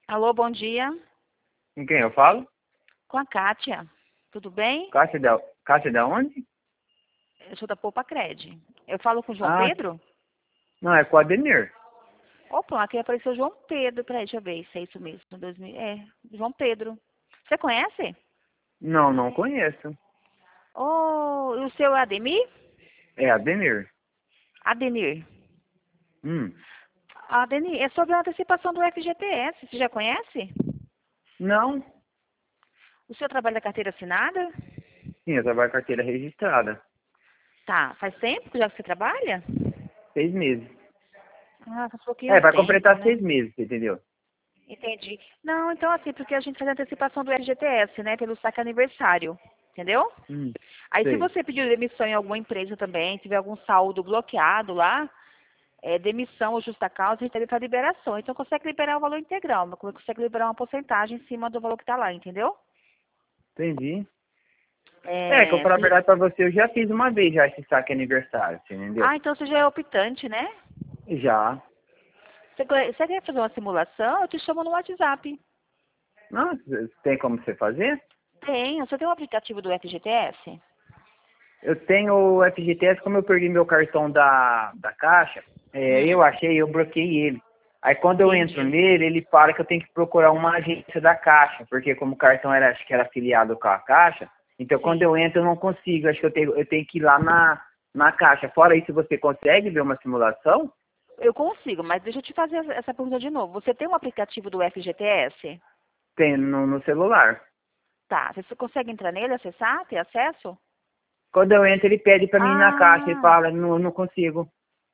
Alô, bom dia. Com quem eu falo? Com a Kátia. Tudo bem? Cássia da onde? Eu sou da Poupa Cred. Eu falo com o João Ah, Pedro? não, é com o Ademir. Opa, aqui apareceu João Pedro. Peraí, deixa eu ver se é isso mesmo. João Pedro. Você conhece? Não, não conheço. Oh, e o seu é Ademir? É Ademir. Adenir. Hum. Adenir, é sobre a antecipação do FGTS. Você já conhece? Não. O seu trabalho da carteira assinada? Sim, eu trabalho com carteira registrada. Tá. Faz tempo que já que você trabalha? 6 meses. Ah, faz pouquinho É, vai tempo, completar né? 6 meses, você entendeu? Entendi. Não, então assim, porque a gente faz a antecipação do FGTS, né? Pelo saque aniversário. Entendeu? Aí se Sei. você pedir demissão em alguma empresa também, tiver algum saldo bloqueado lá, demissão ou justa causa, a gente deve para liberação. Então consegue liberar o valor integral, mas consegue liberar uma porcentagem em cima do valor que está lá, entendeu? Entendi. É, que eu falar a verdade pra você, eu já fiz uma vez já esse saque aniversário, você entendeu? Ah, então você já é optante, né? Já. Você quer fazer uma simulação? Eu te chamo no WhatsApp. Não, tem como você fazer? Tem, você tem um aplicativo do FGTS? Eu tenho o FGTS, como eu perdi meu cartão da Caixa, eu Hum, achei, eu bloqueei ele. Aí quando eu entro entendi. nele, ele fala que eu tenho que procurar uma agência da Caixa, porque como o cartão era, acho que era afiliado com a Caixa, então quando Sim. eu entro eu não consigo, acho que eu tenho que ir lá na Caixa. Fora isso, você consegue ver uma simulação? Eu consigo, mas deixa eu te fazer essa pergunta de novo. Você tem um aplicativo do FGTS? Tem no celular. Tá. Você consegue entrar nele, acessar, ter acesso? Quando eu entro, ele pede para mim ir na Caixa, ele Ah, fala, não, não consigo.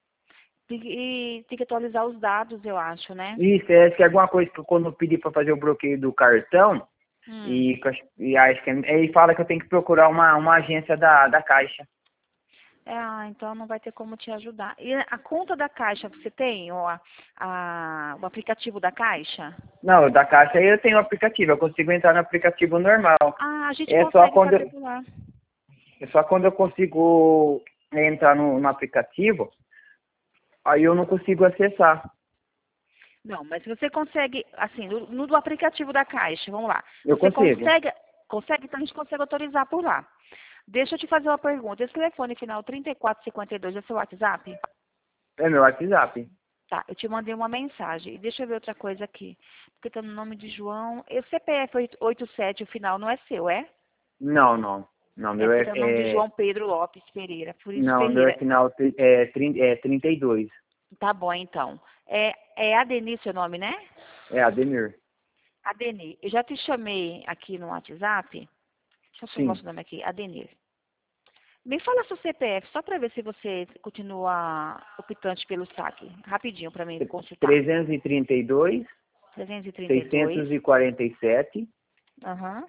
e tem que atualizar os dados, eu acho, né? Isso, acho que é alguma coisa que quando eu pedi para fazer o bloqueio do cartão, Hum. e acho que ele fala que eu tenho que procurar uma agência da Caixa. Então não vai ter como te ajudar. E a conta da Caixa você tem? Ou o aplicativo da Caixa? Não, da Caixa eu tenho o aplicativo, eu consigo entrar no aplicativo normal. Ah, a gente É só consegue quando fazer eu, por lá. é só quando eu consigo entrar no aplicativo, aí eu não consigo acessar. Não, mas você consegue, assim, no do aplicativo da Caixa, vamos lá. Eu Você consigo. consegue, então a gente consegue autorizar por lá. Deixa eu te fazer uma pergunta. Esse telefone final 3452 é seu WhatsApp? É meu WhatsApp. Tá, eu te mandei uma mensagem. E deixa eu ver outra coisa aqui. Porque tá no nome de João. E o CPF 87, o final não é seu, é? Não, não. Não, É meu porque tá no nome de João Pedro Lopes Pereira. Por isso não, meu é Ferreira. final 32. Tá bom, então. É Adenir seu nome, né? É Ademir. Adenir. Eu já te chamei aqui no WhatsApp. Deixa eu salvar Sim. seu nome aqui. Adenir. Me fala seu CPF, só para ver se você continua optante pelo saque. Rapidinho para mim consultar. 332, 332. 647, Aham.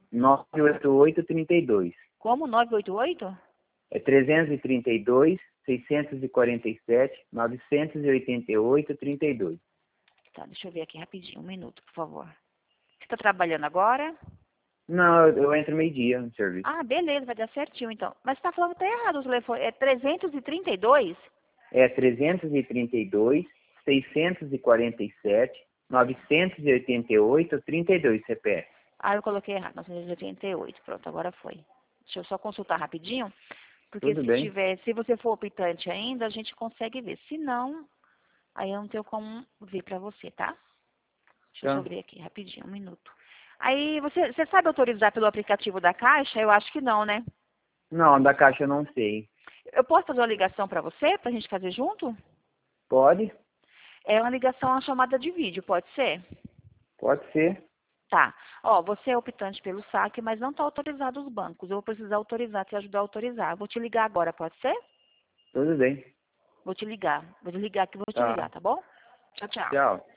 98832. Como? 988? É 332, 647, 988, 32. Tá, deixa eu ver aqui rapidinho, um minuto, por favor. Você está trabalhando agora? Não, eu entro meio-dia no serviço. Ah, beleza, vai dar certinho então. Mas você está falando que tá errado o telefone. É 332? É 332, 647, 988, 32 CPF. Ah, eu coloquei errado, 988. Pronto, agora foi. Deixa eu só consultar rapidinho, porque Tudo bem? se você for optante ainda, a gente consegue ver. Se não, aí eu não tenho como ver para você, tá? Deixa eu só Então, ver aqui rapidinho, um minuto. Aí, você sabe autorizar pelo aplicativo da Caixa? Eu acho que não, né? não, da Caixa eu não sei. Eu posso fazer uma ligação para você, para a gente fazer junto? Pode? É uma ligação, uma chamada de vídeo, pode ser? Pode ser. Tá. Ó, você é optante pelo saque, mas não está autorizado os bancos. Eu vou precisar autorizar, te ajudar a autorizar. Eu vou te ligar agora, pode ser? Tudo bem. Vou te ligar. Vou desligar aqui, vou te Tá. ligar, tá bom? Tchau, tchau. Tchau.